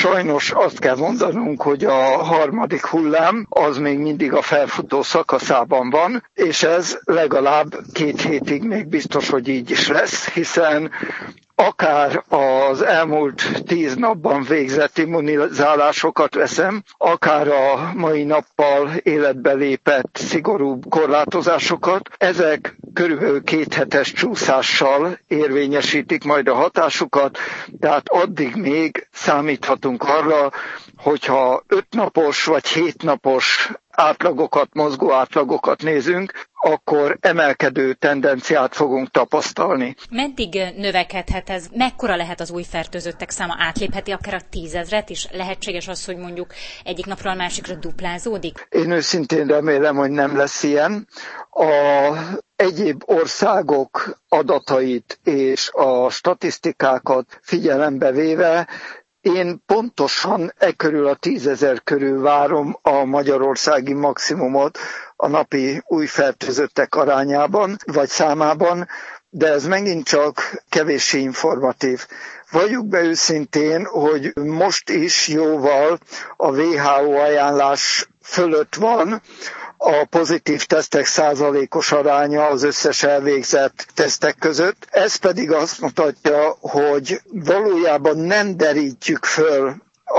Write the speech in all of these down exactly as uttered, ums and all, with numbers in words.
Sajnos azt kell mondanunk, hogy a harmadik hullám az még mindig a felfutó szakaszában van, és ez legalább két hétig még biztos, hogy így is lesz, hiszen akár az elmúlt tíz napban végzett immunizálásokat veszem, akár a mai nappal életbe lépett szigorúbb korlátozásokat, ezek körülbelül két hetes csúszással érvényesítik majd a hatásukat, tehát addig még számíthatunk arra, hogyha öt napos vagy hét napos átlagokat, mozgó átlagokat nézünk, akkor emelkedő tendenciát fogunk tapasztalni. Meddig növekedhet ez? Mekkora lehet az új fertőzöttek száma? Átlépheti akár a tízezret is? Lehetséges az, hogy mondjuk egyik napról a másikra duplázódik? Én őszintén remélem, hogy nem lesz ilyen. A egyéb országok adatait és a statisztikákat figyelembe véve én pontosan e körül a tízezer körül várom a magyarországi maximumot a napi új fertőzöttek arányában vagy számában, de ez megint csak kevéssé informatív. Valljuk be őszintén, hogy most is jóval a dupla vé há ó ajánlás fölött van a pozitív tesztek százalékos aránya az összes elvégzett tesztek között. Ez pedig azt mutatja, hogy valójában nem derítjük föl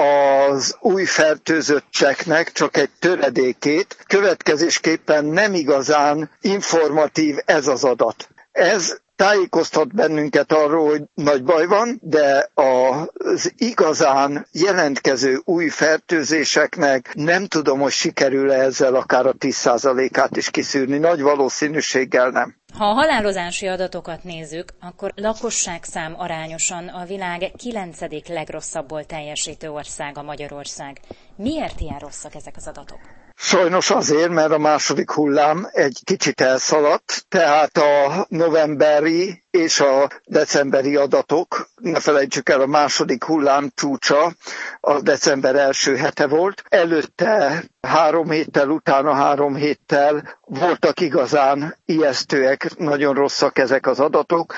az új fertőzöttségnek csak egy töredékét, következésképpen nem igazán informatív ez az adat. Ez tájékoztat bennünket arról, hogy nagy baj van, de az igazán jelentkező új fertőzéseknek nem tudom, hogy sikerül-e ezzel akár a tíz százalékát is kiszűrni. Nagy valószínűséggel nem. Ha a halálozási adatokat nézzük, akkor lakosságszám arányosan a világ kilencedik legrosszabbul teljesítő országa Magyarország. Miért ilyen rosszak ezek az adatok? Sajnos azért, mert a második hullám egy kicsit elszaladt, tehát a novemberi és a decemberi adatok, ne felejtsük el, a második hullám csúcsa a december első hete volt. Előtte három héttel, utána három héttel voltak igazán ijesztőek, nagyon rosszak ezek az adatok,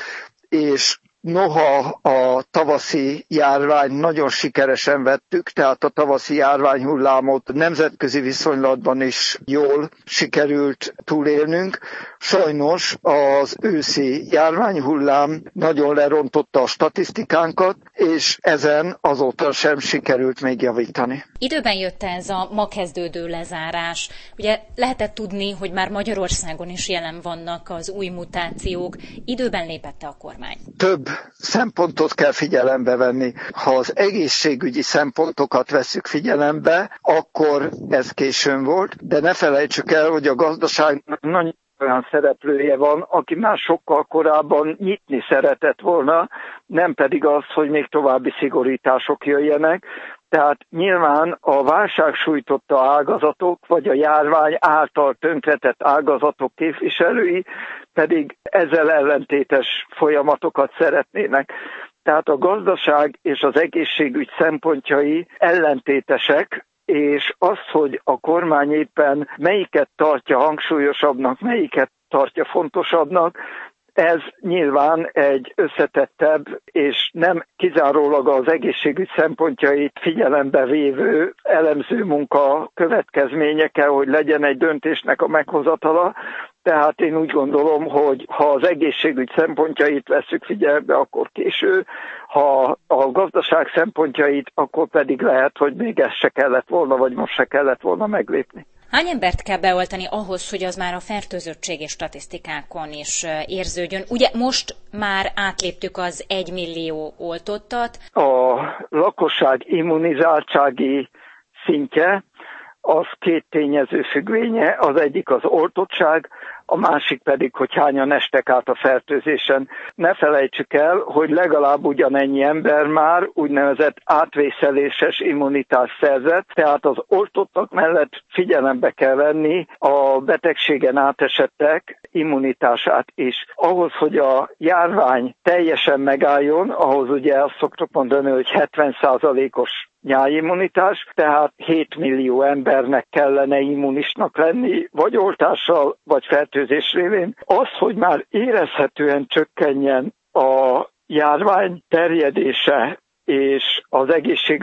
és noha a tavaszi járvány nagyon sikeresen vettük, tehát a tavaszi járványhullámot nemzetközi viszonylatban is jól sikerült túlélnünk, sajnos az őszi járványhullám nagyon lerontotta a statisztikánkat, és ezen azóta sem sikerült még javítani. Időben jött ez a ma kezdődő lezárás. Ugye lehetett tudni, hogy már Magyarországon is jelen vannak az új mutációk. Időben lépett a kormány? Több szempontot kell figyelembe venni. Ha az egészségügyi szempontokat vesszük figyelembe, akkor ez későn volt, de ne felejtsük el, hogy a gazdaságnak nagyon olyan szereplője van, aki már sokkal korábban nyitni szeretett volna, nem pedig az, hogy még további szigorítások jöjjenek. Tehát nyilván a válság sújtotta ágazatok, vagy a járvány által tönkretett ágazatok képviselői pedig ezzel ellentétes folyamatokat szeretnének. Tehát a gazdaság és az egészségügy szempontjai ellentétesek, és az, hogy a kormány éppen melyiket tartja hangsúlyosabbnak, melyiket tartja fontosabbnak, ez nyilván egy összetettebb és nem kizárólag az egészségügy szempontjait figyelembe vévő elemző munka következménye kell, hogy legyen egy döntésnek a meghozatala. Tehát én úgy gondolom, hogy ha az egészségügy szempontjait vesszük figyelembe, akkor késő, ha a gazdaság szempontjait, akkor pedig lehet, hogy még ez se kellett volna, vagy most se kellett volna meglépni. Hány embert kell beoltani ahhoz, hogy az már a fertőzöttségi statisztikákon is érződjön? Ugye most már átléptük az egymillió oltottat. A lakosság immunizáltsági szintje az két tényező függvénye, az egyik az oltottság, a másik pedig, hogy hányan estek át a fertőzésen. Ne felejtsük el, hogy legalább ugyanennyi ember már úgynevezett átvészeléses immunitást szerzett, tehát az oltottak mellett figyelembe kell venni a betegségen átesettek immunitását is. Ahhoz, hogy a járvány teljesen megálljon, ahhoz ugye azt szoktuk mondani, hogy hetven százalékos nyájimmunitás, tehát hét millió embernek kellene immunisnak lenni, vagy oltással, vagy fertőzés révén. Az, hogy már érezhetően csökkenjen a járvány terjedése és az egészségügy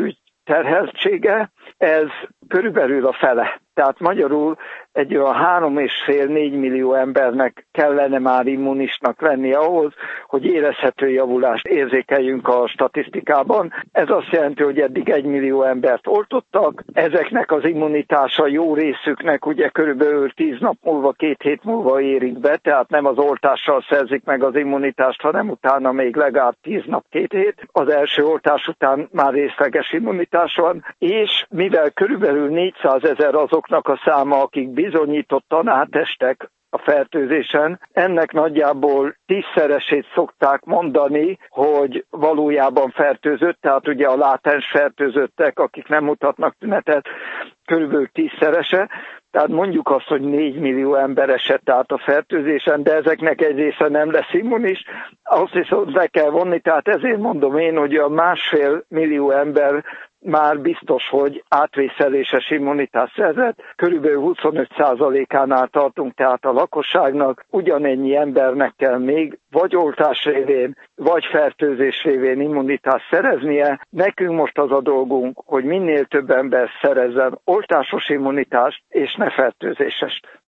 terheltsége, ez körülbelül a fele. Tehát magyarul egy olyan három és fél négy millió embernek kellene már immunisnak lenni ahhoz, hogy érezhető javulást érzékeljünk a statisztikában. Ez azt jelenti, hogy eddig egy millió embert oltottak, ezeknek az immunitása jó részüknek ugye körülbelül tíz nap múlva, két hét múlva érik be, tehát nem az oltással szerzik meg az immunitást, hanem utána még legalább tíz nap, két hét. Az első oltás után már részleges immunitás van, és mivel körülbelül négyszázezer azoknak a száma, akik bizonyítottan átestek a fertőzésen, ennek nagyjából tízszeresét szokták mondani, hogy valójában fertőzött, tehát ugye a látens fertőzöttek, akik nem mutatnak tünetet, körülbelül tízszerese. Tehát mondjuk azt, hogy négy millió ember esett át a fertőzésen, de ezeknek egy része nem lesz immunis. Azt viszont le kell vonni, tehát ezért mondom én, hogy a másfél millió ember már biztos, hogy átvészeléses immunitás szerzett. Körülbelül huszonöt százalékánál tartunk tehát a lakosságnak. Ugyanennyi embernek kell még vagy oltás révén, vagy fertőzés révén immunitást szereznie. Nekünk most az a dolgunk, hogy minél több ember szerezzen oltásos immunitást, és ne fertőzésest.